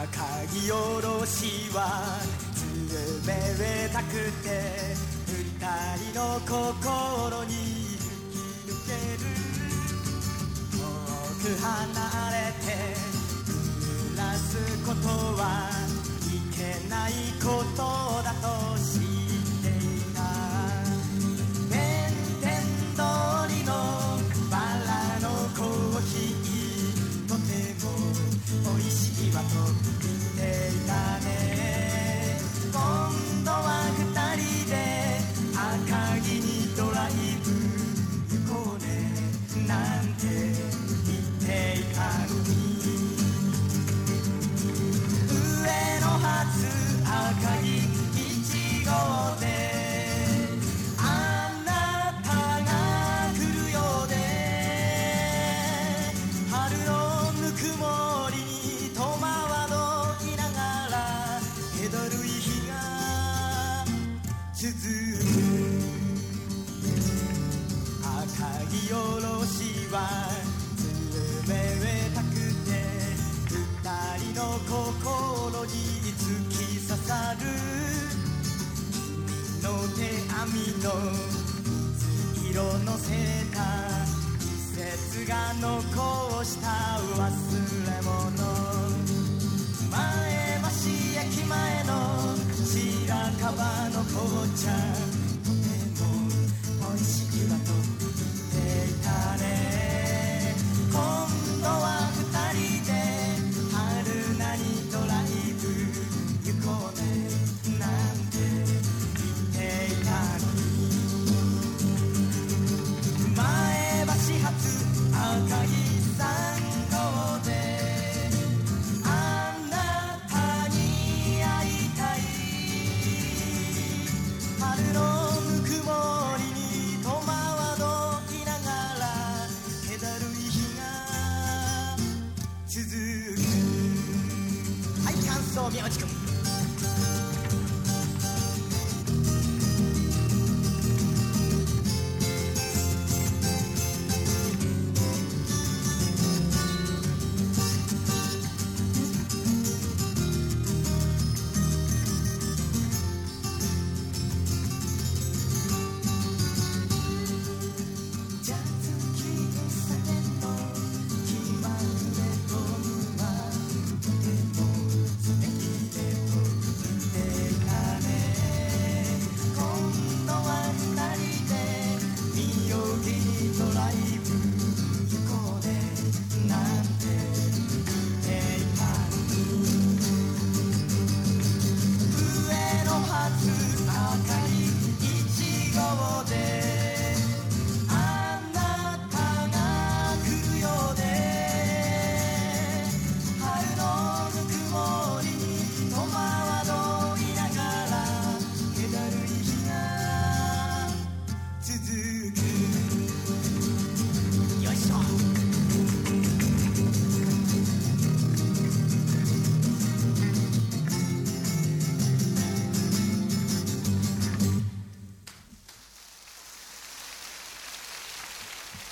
赤城おろしはつめたくて二人の心に吹き抜ける。遠く離れて暮らすことはいけないことだと知っていた。弁天通りのバラのコーヒーとても美味しいわと言っていたね。今度は二人で赤城にドライブ行こうねなんて言っていたのに、上野発赤城1号であなたが来るようで、春のぬくもりに戸惑いながら気だるい日が続く。赤城おろしはつめたくて二人の心に突き刺さる。君の手編みの水色のせた季節が残した忘れ物。前橋駅前の白樺の紅茶とても美味しいわと言っていたね。今度は二人で春菜にドライブ行こうねなんて言っていたのに、前橋発赤城3号であなたに会いたい。春のぬくもりに戸惑いながら気だるい日が続く。はい、感想宮内くん。